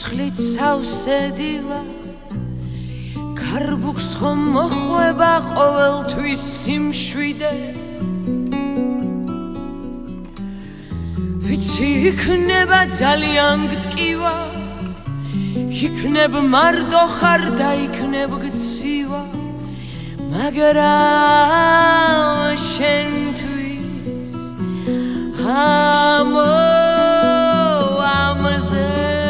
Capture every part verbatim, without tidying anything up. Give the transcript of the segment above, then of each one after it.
ცისხლით სავსედილა კარბუქს ხომ მოხვება ყოველთვის სიმშვიდე ვიცი იქნება ძალიან გტკივა იქნებ მარტო ხარ და იქნებ გცივა მაგრამ შენთვის ამოამზე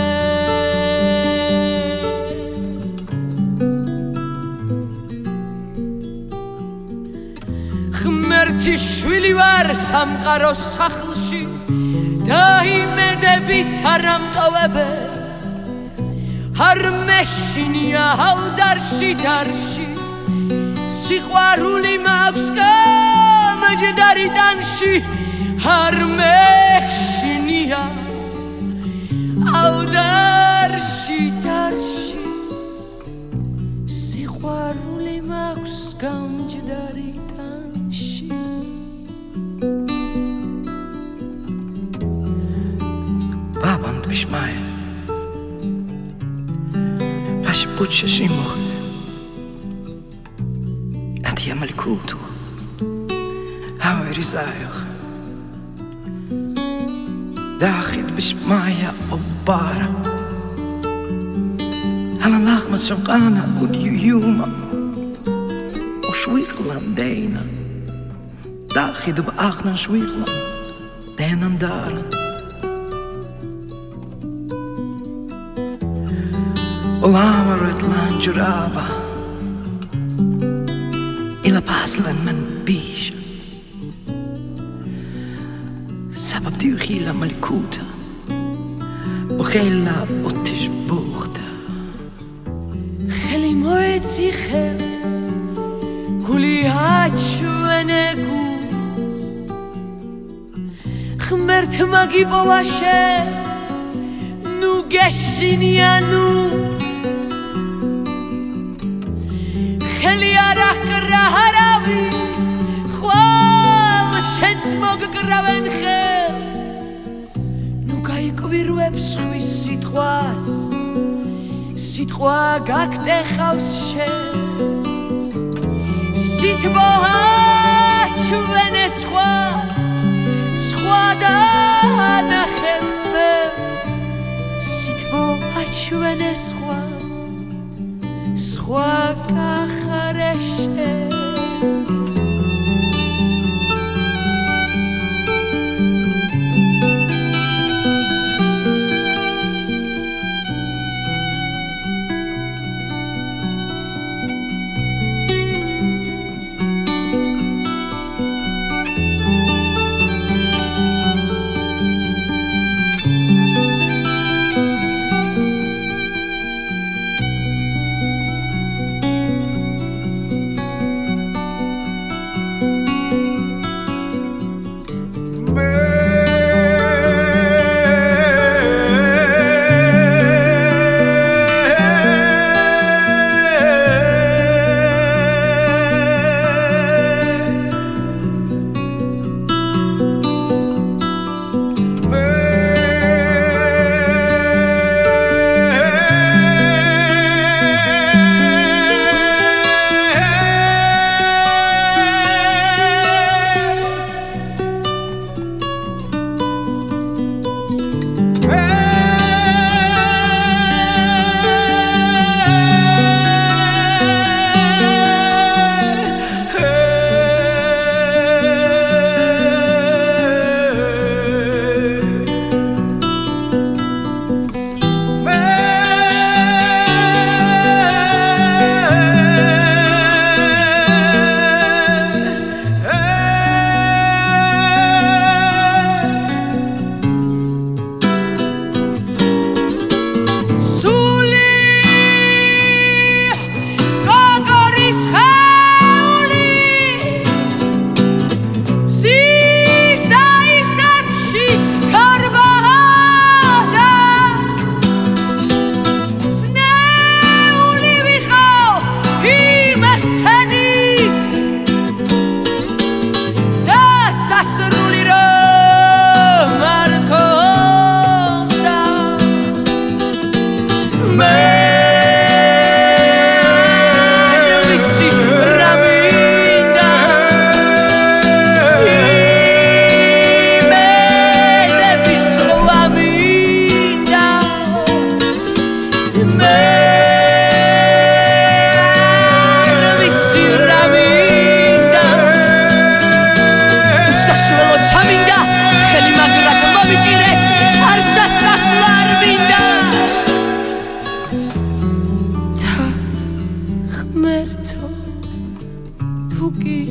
ღმერთის შვილი ვარ სამყაროს სახლში და იმედებიც არ ამტოვებე არ მეშინია ავდარში დარში სიყვარული მაქვს გამჯდარი ტანში არ მეშინია ავდარში დარში სიყვარული მაქვს გამჯდარი ტანში Baband bishmaya Vash butche shimoch Ati amalkutu Hava rizayoch Dachit bishmaya obara Halan lachma shokana ud yuyuma Ushwichlan deina Dachit ub achnan shwichlan Denan daran Olama ret lanjuraba Ila paslan man bisha Sabab diuchila malkuta Uchela utish buchta Cheli moetzi chels Kuli hachvene guz Chmert magi povashe Nu geshinia nu Cheli arak raharavis Chwal shens mog graven chels Nu gaikviruebs chvis sitchwas Sitchwa gaktechavs shen Sitbo hachvenes chwas Schwada nachems bems Sitbo hachvenes chwas Schwa kachareshe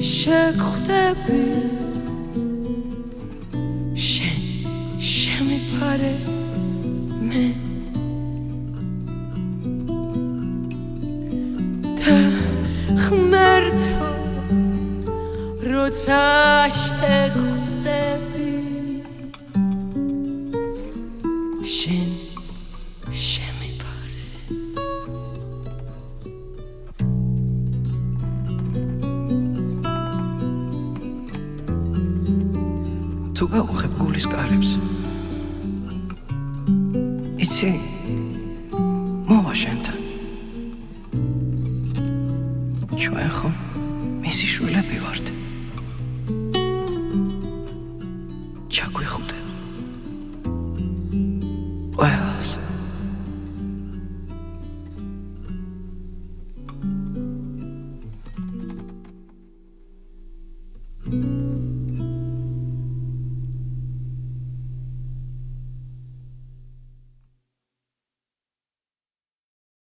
შეგხვდები შენ შემიპარე მე და ღმერთო როცა შეგხვდები შენ შემიპარე თუ გაუხებ გულის კარებს იცი მოვა შენთან ჩვენ ხომ მისი შვილები ვართ ჩაგვიხუდე ყველა